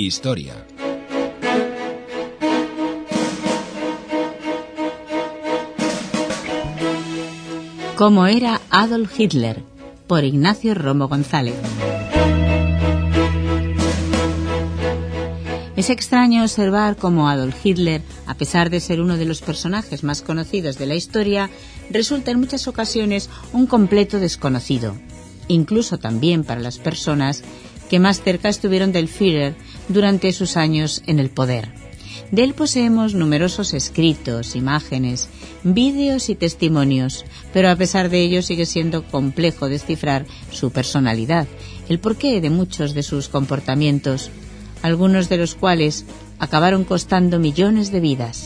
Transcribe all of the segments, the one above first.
Historia. ¿Cómo era Adolf Hitler? Por Ignacio Romo González. Es extraño observar cómo Adolf Hitler, a pesar de ser uno de los personajes más conocidos de la historia, resulta en muchas ocasiones un completo desconocido, incluso también para las personas que más cerca estuvieron del Führer durante sus años en el poder. De él poseemos numerosos escritos, imágenes, vídeos y testimonios, pero a pesar de ello sigue siendo complejo descifrar su personalidad, el porqué de muchos de sus comportamientos, algunos de los cuales acabaron costando millones de vidas.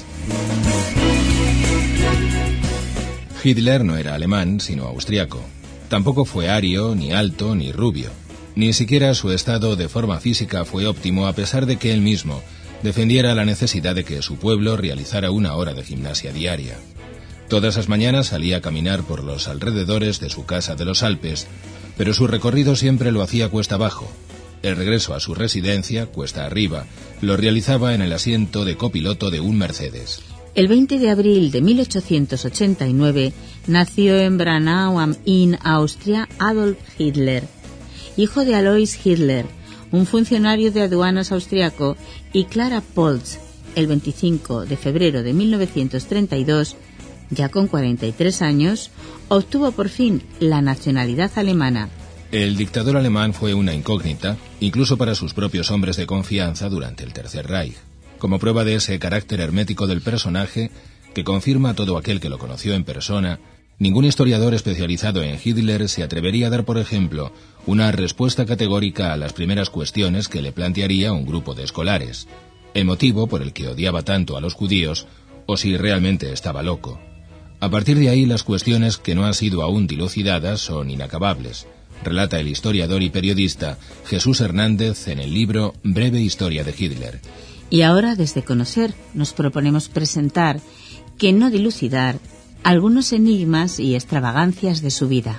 Hitler no era alemán, sino austriaco. Tampoco fue ario, ni alto, ni rubio. Ni siquiera su estado de forma física fue óptimo, a pesar de que él mismo defendiera la necesidad de que su pueblo realizara 1 hora de gimnasia diaria. Todas las mañanas salía a caminar por los alrededores de su casa de los Alpes, pero su recorrido siempre lo hacía cuesta abajo. El regreso a su residencia, cuesta arriba, lo realizaba en el asiento de copiloto de un Mercedes. El 20 de abril de 1889 nació en Braunau am Inn, Austria, Adolf Hitler, hijo de Alois Hitler, un funcionario de aduanas austriaco, y Clara Polz. El 25 de febrero de 1932, ya con 43 años, obtuvo por fin la nacionalidad alemana. El dictador alemán fue una incógnita, incluso para sus propios hombres de confianza durante el Tercer Reich. Como prueba de ese carácter hermético del personaje, que confirma a todo aquel que lo conoció en persona, ningún historiador especializado en Hitler se atrevería a dar, por ejemplo, una respuesta categórica a las primeras cuestiones que le plantearía un grupo de escolares: el motivo por el que odiaba tanto a los judíos, o si realmente estaba loco. A partir de ahí, las cuestiones que no han sido aún dilucidadas son inacabables, relata el historiador y periodista Jesús Hernández en el libro Breve Historia de Hitler. Y ahora, desde Conocer, nos proponemos presentar, que no dilucidar, algunos enigmas y extravagancias de su vida.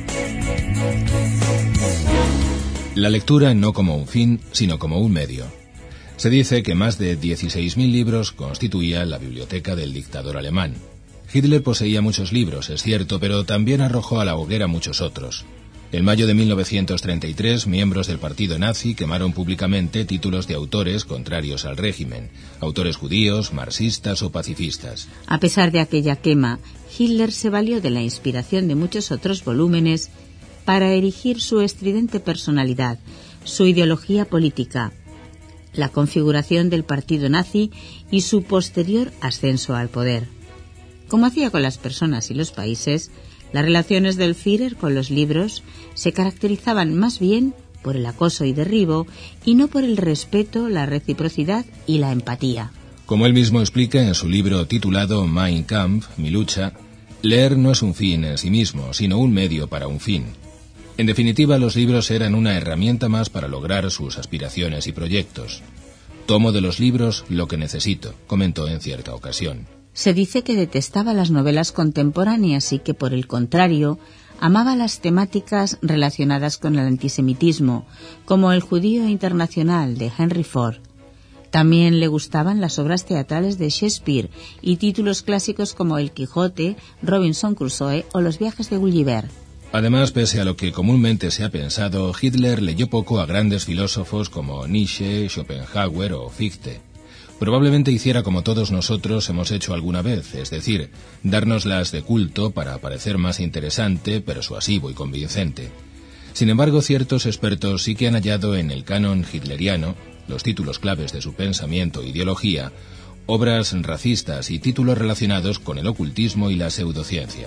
La lectura no como un fin, sino como un medio. Se dice que más de 16.000 libros constituía la biblioteca del dictador alemán. Hitler poseía muchos libros, es cierto, pero también arrojó a la hoguera muchos otros. En mayo de 1933, miembros del partido nazi quemaron públicamente títulos de autores contrarios al régimen, autores judíos, marxistas o pacifistas. A pesar de aquella quema, Hitler se valió de la inspiración de muchos otros volúmenes para erigir su estridente personalidad, su ideología política, la configuración del partido nazi y su posterior ascenso al poder. Como hacía con las personas y los países, las relaciones del Führer con los libros se caracterizaban más bien por el acoso y derribo y no por el respeto, la reciprocidad y la empatía. Como él mismo explica en su libro titulado Mein Kampf, Mi lucha, leer no es un fin en sí mismo, sino un medio para un fin. En definitiva, los libros eran una herramienta más para lograr sus aspiraciones y proyectos. Tomo de los libros lo que necesito, comentó en cierta ocasión. Se dice que detestaba las novelas contemporáneas y que, por el contrario, amaba las temáticas relacionadas con el antisemitismo, como El judío internacional de Henry Ford. También le gustaban las obras teatrales de Shakespeare y títulos clásicos como El Quijote, Robinson Crusoe o Los viajes de Gulliver. Además, pese a lo que comúnmente se ha pensado, Hitler leyó poco a grandes filósofos como Nietzsche, Schopenhauer o Fichte. Probablemente hiciera como todos nosotros hemos hecho alguna vez, es decir, dárnoslas de culto para parecer más interesante, persuasivo y convincente. Sin embargo, ciertos expertos sí que han hallado en el canon hitleriano, los títulos claves de su pensamiento e ideología, obras racistas y títulos relacionados con el ocultismo y la pseudociencia.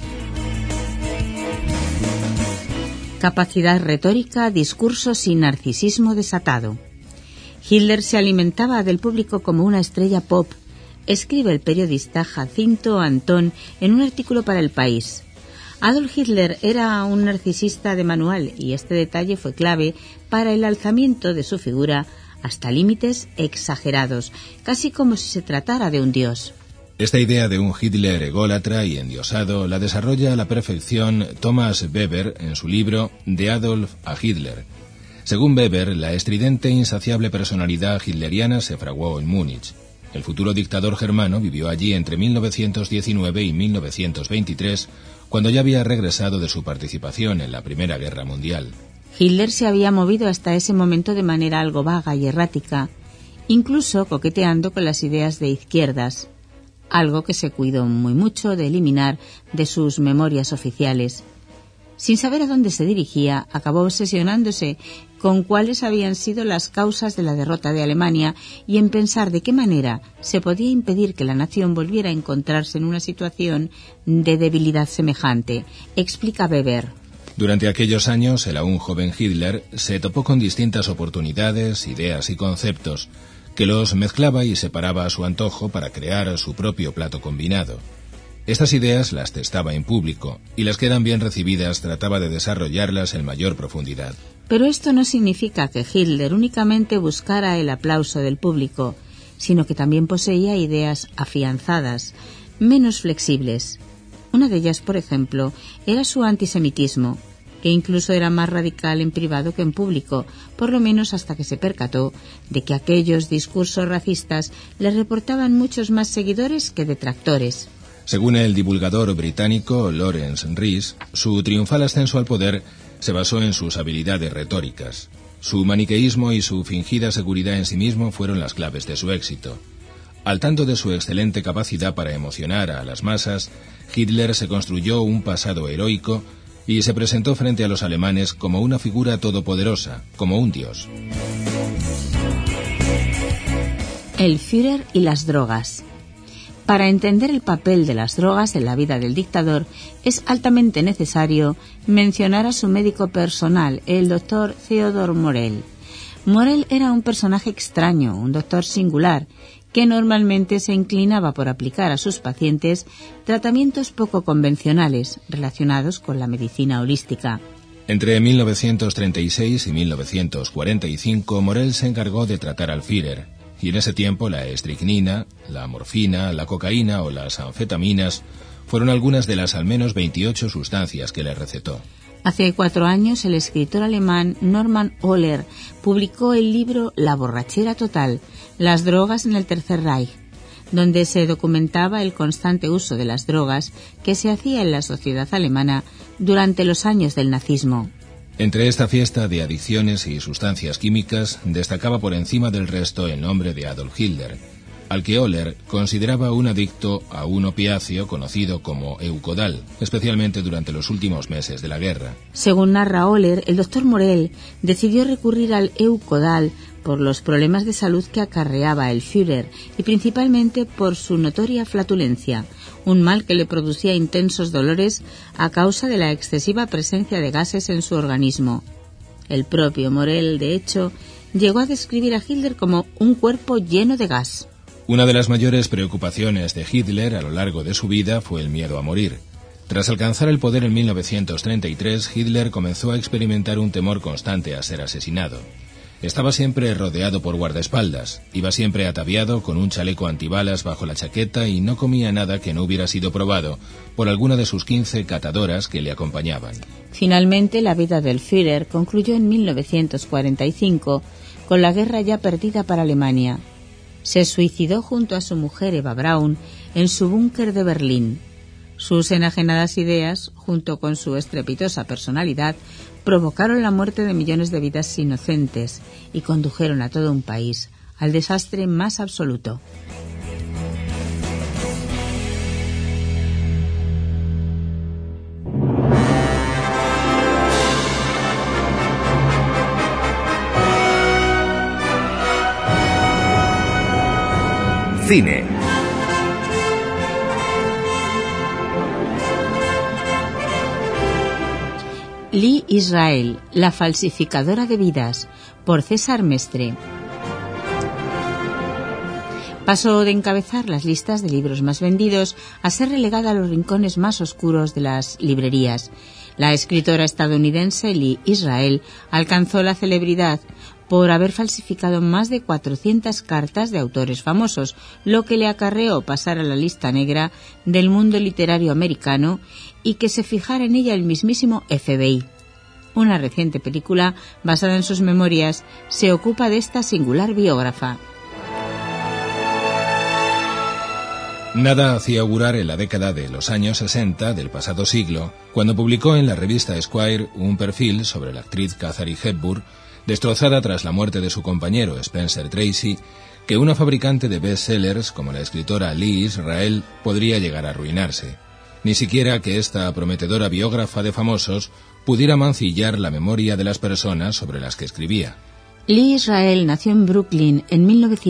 Capacidad retórica, discurso sin narcisismo desatado. Hitler se alimentaba del público como una estrella pop, escribe el periodista Jacinto Antón en un artículo para El País. Adolf Hitler era un narcisista de manual y este detalle fue clave para el alzamiento de su figura hasta límites exagerados, casi como si se tratara de un dios. Esta idea de un Hitler ególatra y endiosado la desarrolla a la perfección Thomas Weber en su libro De Adolf a Hitler. Según Weber, la estridente e insaciable personalidad hitleriana se fraguó en Múnich. El futuro dictador germano vivió allí entre 1919 y 1923, cuando ya había regresado de su participación en la Primera Guerra Mundial. Hitler se había movido hasta ese momento de manera algo vaga y errática, incluso coqueteando con las ideas de izquierdas, algo que se cuidó muy mucho de eliminar de sus memorias oficiales. Sin saber a dónde se dirigía, acabó obsesionándose con cuáles habían sido las causas de la derrota de Alemania y en pensar de qué manera se podía impedir que la nación volviera a encontrarse en una situación de debilidad semejante, explica Weber. Durante aquellos años, el aún joven Hitler se topó con distintas oportunidades, ideas y conceptos que los mezclaba y separaba a su antojo para crear su propio plato combinado. Estas ideas las testaba en público y las que eran bien recibidas trataba de desarrollarlas en mayor profundidad. Pero esto no significa que Hitler únicamente buscara el aplauso del público, sino que también poseía ideas afianzadas, menos flexibles. Una de ellas, por ejemplo, era su antisemitismo, que incluso era más radical en privado que en público, por lo menos hasta que se percató de que aquellos discursos racistas le reportaban muchos más seguidores que detractores. Según el divulgador británico Lawrence Rees, su triunfal ascenso al poder se basó en sus habilidades retóricas. Su maniqueísmo y su fingida seguridad en sí mismo fueron las claves de su éxito. Al tanto de su excelente capacidad para emocionar a las masas, Hitler se construyó un pasado heroico y se presentó frente a los alemanes como una figura todopoderosa, como un dios. El Führer y las drogas. Para entender el papel de las drogas en la vida del dictador, es altamente necesario mencionar a su médico personal, el doctor Theodor Morell. Morell era un personaje extraño, un doctor singular, que normalmente se inclinaba por aplicar a sus pacientes tratamientos poco convencionales relacionados con la medicina holística. Entre 1936 y 1945, Morell se encargó de tratar al Führer. Y en ese tiempo la estricnina, la morfina, la cocaína o las anfetaminas fueron algunas de las al menos 28 sustancias que le recetó. Hace 4 años el escritor alemán Norman Ohler publicó el libro La borrachera total, las drogas en el Tercer Reich, donde se documentaba el constante uso de las drogas que se hacía en la sociedad alemana durante los años del nazismo. Entre esta fiesta de adicciones y sustancias químicas destacaba por encima del resto el nombre de Adolf Hitler, al que Ohler consideraba un adicto a un opiáceo conocido como Eukodal, especialmente durante los últimos meses de la guerra. Según narra Ohler, el doctor Morell decidió recurrir al Eukodal por los problemas de salud que acarreaba el Führer y principalmente por su notoria flatulencia, un mal que le producía intensos dolores a causa de la excesiva presencia de gases en su organismo. El propio Morell, de hecho, llegó a describir a Hitler como un cuerpo lleno de gas. Una de las mayores preocupaciones de Hitler a lo largo de su vida fue el miedo a morir. Tras alcanzar el poder en 1933, Hitler comenzó a experimentar un temor constante a ser asesinado. Estaba siempre rodeado por guardaespaldas, iba siempre ataviado con un chaleco antibalas bajo la chaqueta y no comía nada que no hubiera sido probado por alguna de sus 15 catadoras que le acompañaban. Finalmente, la vida del Führer concluyó en 1945 con la guerra ya perdida para Alemania. Se suicidó junto a su mujer Eva Braun en su búnker de Berlín. Sus enajenadas ideas, junto con su estrepitosa personalidad, provocaron la muerte de millones de vidas inocentes y condujeron a todo un país al desastre más absoluto. Cine. Lee Israel, la falsificadora de vidas, por César Mestre. Pasó de encabezar las listas de libros más vendidos a ser relegada a los rincones más oscuros de las librerías. La escritora estadounidense Lee Israel alcanzó la celebridad por haber falsificado más de 400 cartas de autores famosos, lo que le acarreó pasar a la lista negra del mundo literario americano y que se fijara en ella el mismísimo FBI. Una reciente película, basada en sus memorias, se ocupa de esta singular biógrafa. Nada hacía augurar en la década de los años 60 del pasado siglo, cuando publicó en la revista Esquire un perfil sobre la actriz Katharine Hepburn, destrozada tras la muerte de su compañero Spencer Tracy, que una fabricante de bestsellers como la escritora Lee Israel podría llegar a arruinarse. Ni siquiera que esta prometedora biógrafa de famosos pudiera mancillar la memoria de las personas sobre las que escribía. Lee Israel nació en Brooklyn en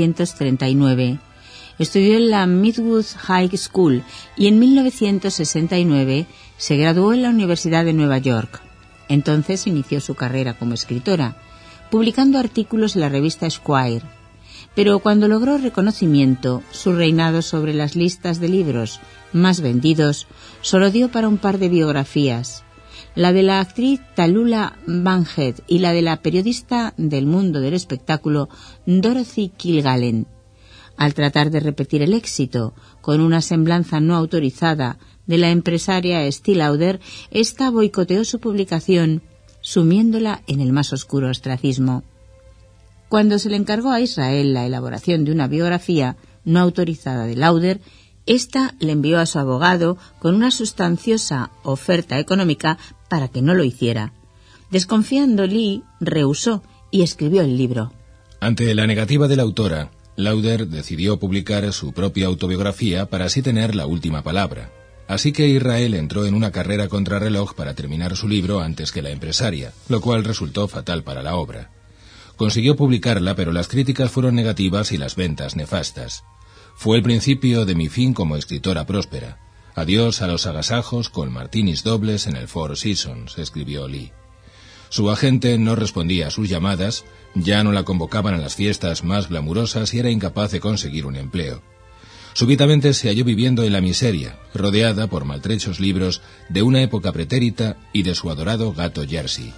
1939. Estudió en la Midwood High School y en 1969 se graduó en la Universidad de Nueva York. Entonces inició su carrera como escritora, publicando artículos en la revista Esquire. Pero cuando logró reconocimiento, su reinado sobre las listas de libros más vendidos solo dio para un par de biografías, la de la actriz Tallulah Bankhead y la de la periodista del mundo del espectáculo Dorothy Kilgallen. Al tratar de repetir el éxito con una semblanza no autorizada de la empresaria Estée Lauder, ésta boicoteó su publicación, sumiéndola en el más oscuro ostracismo. Cuando se le encargó a Israel la elaboración de una biografía no autorizada de Lauder, ésta le envió a su abogado con una sustanciosa oferta económica para que no lo hiciera. Desconfiando, Lee rehusó y escribió el libro. Ante la negativa de la autora, Lauder decidió publicar su propia autobiografía para así tener la última palabra. Así que Israel entró en una carrera contrarreloj para terminar su libro antes que la empresaria, lo cual resultó fatal para la obra. Consiguió publicarla, pero las críticas fueron negativas y las ventas nefastas. Fue el principio de mi fin como escritora próspera. Adiós a los agasajos con martinis dobles en el Four Seasons, escribió Lee. Su agente no respondía a sus llamadas, ya no la convocaban a las fiestas más glamurosas y era incapaz de conseguir un empleo. Súbitamente se halló viviendo en la miseria, rodeada por maltrechos libros de una época pretérita y de su adorado gato Jersey.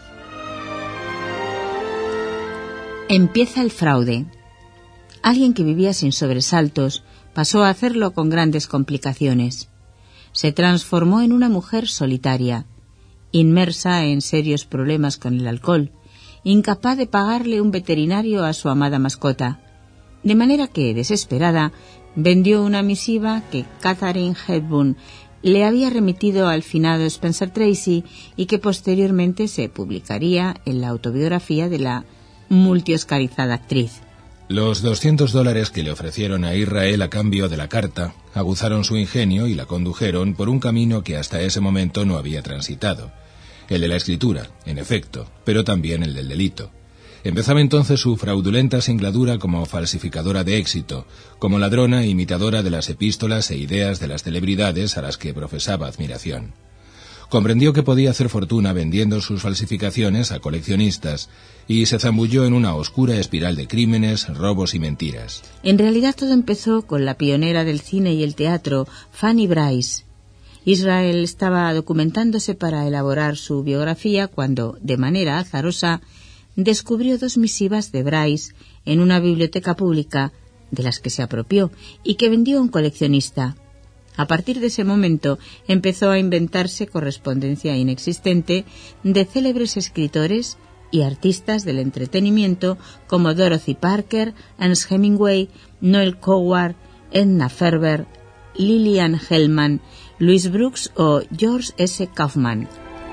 Empieza el fraude. Alguien que vivía sin sobresaltos pasó a hacerlo con grandes complicaciones. Se transformó en una mujer solitaria, inmersa en serios problemas con el alcohol, incapaz de pagarle un veterinario a su amada mascota, de manera que, desesperada, vendió una misiva que Katharine Hepburn le había remitido al finado Spencer Tracy y que posteriormente se publicaría en la autobiografía de la multioscarizada actriz. Los $200 que le ofrecieron a Israel a cambio de la carta aguzaron su ingenio y la condujeron por un camino que hasta ese momento no había transitado. El de la escritura, en efecto, pero también el del delito. Empezaba entonces su fraudulenta singladura como falsificadora de éxito, como ladrona e imitadora de las epístolas e ideas de las celebridades a las que profesaba admiración. Comprendió que podía hacer fortuna vendiendo sus falsificaciones a coleccionistas y se zambulló en una oscura espiral de crímenes, robos y mentiras. En realidad todo empezó con la pionera del cine y el teatro, Fanny Brice. Israel estaba documentándose para elaborar su biografía cuando, de manera azarosa, descubrió 2 misivas de Brice en una biblioteca pública, de las que se apropió y que vendió a un coleccionista. A partir de ese momento empezó a inventarse correspondencia inexistente de célebres escritores y artistas del entretenimiento como Dorothy Parker, Ernest Hemingway, Noel Coward, Edna Ferber, Lillian Hellman, Louise Brooks o George S. Kaufman.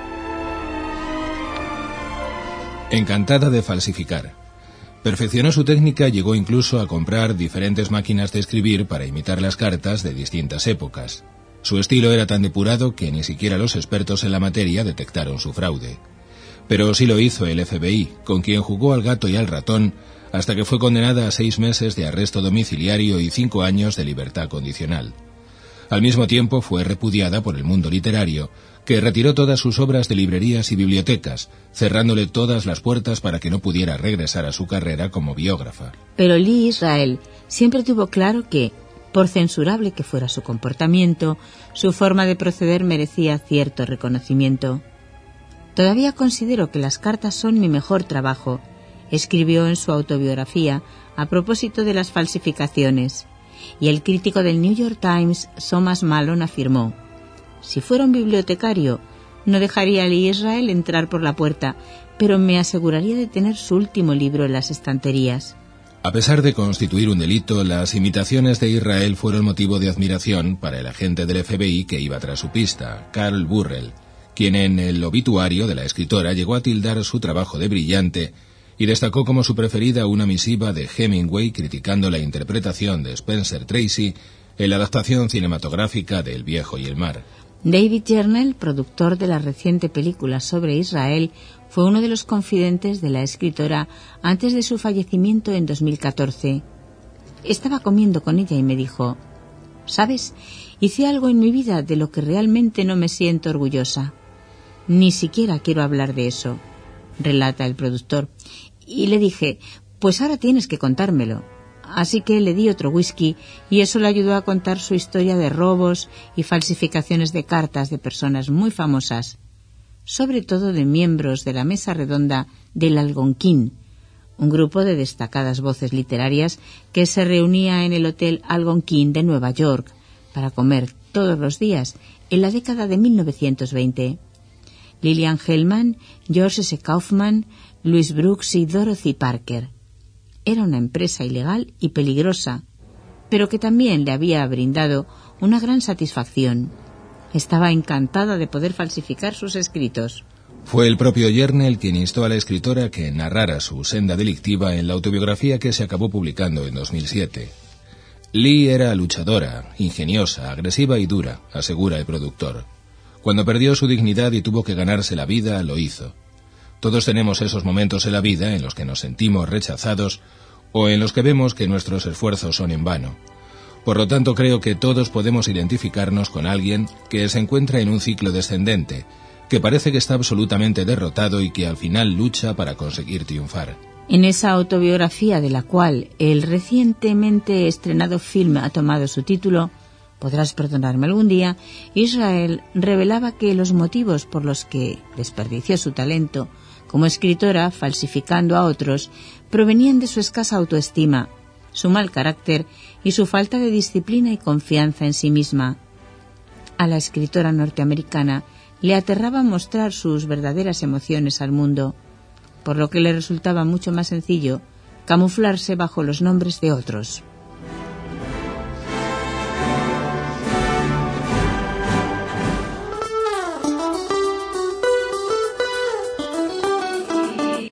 Encantada de falsificar. Perfeccionó su técnica y llegó incluso a comprar diferentes máquinas de escribir para imitar las cartas de distintas épocas. Su estilo era tan depurado que ni siquiera los expertos en la materia detectaron su fraude. Pero sí lo hizo el FBI, con quien jugó al gato y al ratón, hasta que fue condenada a 6 meses de arresto domiciliario y 5 años de libertad condicional. Al mismo tiempo fue repudiada por el mundo literario, que retiró todas sus obras de librerías y bibliotecas, cerrándole todas las puertas para que no pudiera regresar a su carrera como biógrafa. Pero Lee Israel siempre tuvo claro que, por censurable que fuera su comportamiento, su forma de proceder merecía cierto reconocimiento. «Todavía considero que las cartas son mi mejor trabajo», escribió en su autobiografía a propósito de las falsificaciones. Y el crítico del New York Times, Thomas Malone, afirmó: «Si fuera un bibliotecario, No dejaría a Lee Israel entrar por la puerta, pero me aseguraría de tener su último libro en las estanterías. A pesar de constituir un delito, las imitaciones de Israel fueron motivo de admiración para el agente del FBI que iba tras su pista, Carl Burrell, quien en el obituario de la escritora llegó a tildar su trabajo de brillante y destacó como su preferida una misiva de Hemingway criticando la interpretación de Spencer Tracy en la adaptación cinematográfica de El viejo y el mar. David Gernel, productor de la reciente película sobre Israel, fue uno de los confidentes de la escritora antes de su fallecimiento en 2014. Estaba comiendo con ella y me dijo: «¿Sabes? Hice algo en mi vida de lo que realmente no me siento orgullosa. Ni siquiera quiero hablar de eso», relata el productor. Y le dije: «Pues ahora tienes que contármelo». Así que le di otro whisky y eso le ayudó a contar su historia de robos y falsificaciones de cartas de personas muy famosas, sobre todo de miembros de la mesa redonda del Algonquin, un grupo de destacadas voces literarias que se reunía en el Hotel Algonquin de Nueva York para comer todos los días en la década de 1920. Lillian Hellman, George S. Kaufman, Louis Brooks y Dorothy Parker. Era una empresa ilegal y peligrosa, pero que también le había brindado una gran satisfacción. Estaba encantada de poder falsificar sus escritos. Fue el propio Gernel quien instó a la escritora que narrara su senda delictiva en la autobiografía que se acabó publicando en 2007. Lee era luchadora, ingeniosa, agresiva y dura, asegura el productor. Cuando perdió su dignidad y tuvo que ganarse la vida, lo hizo. Todos tenemos esos momentos en la vida en los que nos sentimos rechazados o en los que vemos que nuestros esfuerzos son en vano. Por lo tanto, creo que todos podemos identificarnos con alguien que se encuentra en un ciclo descendente, que parece que está absolutamente derrotado y que al final lucha para conseguir triunfar. En esa autobiografía de la cual el recientemente estrenado film ha tomado su título, Podrás perdonarme algún día, Israel revelaba que los motivos por los que desperdició su talento como escritora, falsificando a otros, provenían de su escasa autoestima, su mal carácter y su falta de disciplina y confianza en sí misma. A la escritora norteamericana le aterraba mostrar sus verdaderas emociones al mundo, por lo que le resultaba mucho más sencillo camuflarse bajo los nombres de otros.